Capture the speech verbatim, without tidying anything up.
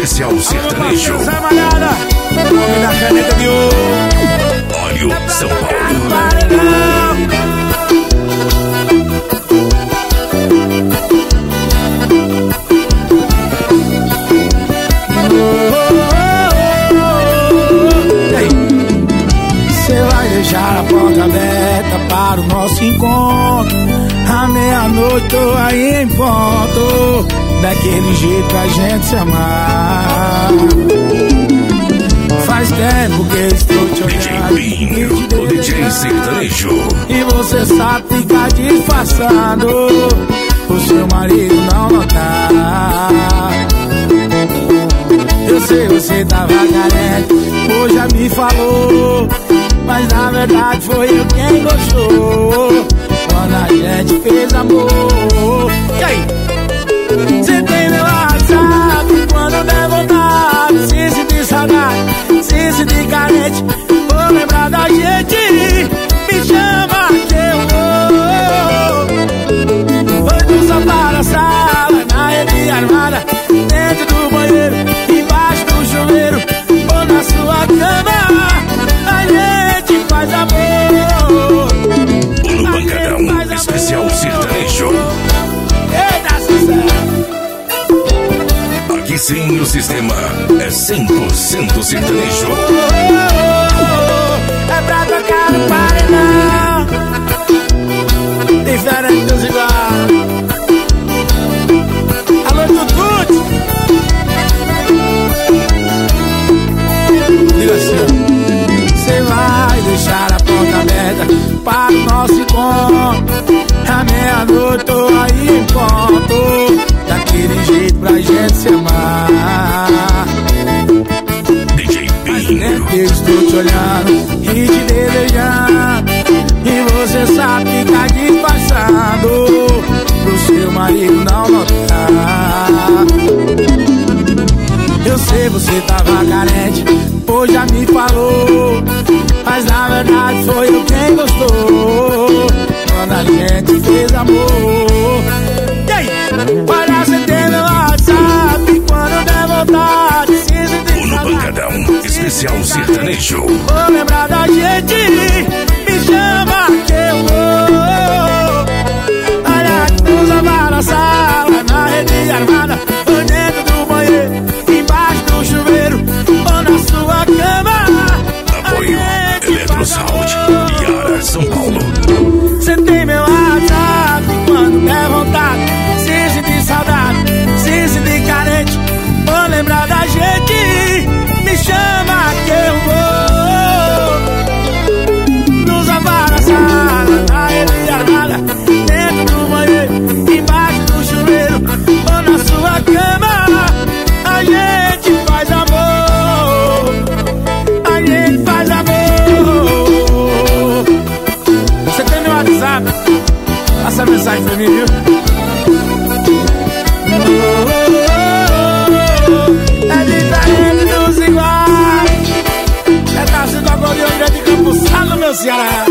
especial sertanejo. Essa malhada, nome da caneta de ouro. Óleo São Paulo. Você vai deixar a porta aberta para o nosso encontro. À meia-noite tô aí em ponto, daquele jeito pra gente se amar. Faz tempo que eu estou te olhando, D J Binho, o D J sertanejo. e você sabe ficar disfarçando, o seu marido não notar. Eu sei, você tava carente, hoje já me falou, mas na verdade foi eu quem gostou quando a gente fez amor. E aí? Você tem meu WhatsApp, quando der vontade, se sentir saudade, se sentir carente, vou lembrar da gente, me chama que eu vou. Foi do sofá da sala, na rede armada, dentro do banheiro, embaixo do chuveiro, ou na sua cama, a gente faz amor. No Pancadão, especial sertanejo. Eita, sucesso! Aqui sim o sistema é cem por cento sertanejo. É pra tocar no paredão, diferente dos iguais. Alô, Tututi! Diga assim, cê vai deixar a porta aberta para o nosso encontro. À meia-noite tô aí em ponto, daquele jeito pra gente se amar. D J Binho. Eu estou te olhando e te desejando, e você sabe ficar disfarçando, pro seu marido não notar. Eu sei, você tava carente, hoje já me falou, mas na verdade foi eu quem gostou quando a gente fez amor. E aí? Olha, você tem meu WhatsApp, quando der vontade, se sentir No Pancadão, especial sertanejo. vou lembrar da gente, me chama que eu vou. Olha, nos amar na sala, na rede armada, ou dentro do banheiro, embaixo do chuveiro, ou na sua cama. Apoio Eletrosaúde, Iara, São Paulo. Você tem meu WhatsApp, quando der vontade, se sentir saudade, se sentir carente, vou lembrar da gente, me chama que eu vou. Nos amar na sala, na rede armada, dentro do banheiro, embaixo do chuveiro, ou na sua cama, a gente faz amor, a gente faz amor. Você tem meu WhatsApp? Passa a mensagem pra mim, viu? É diferente dos iguais. É Tarcísio do Acordeão de Campo Salo, meu Ceará.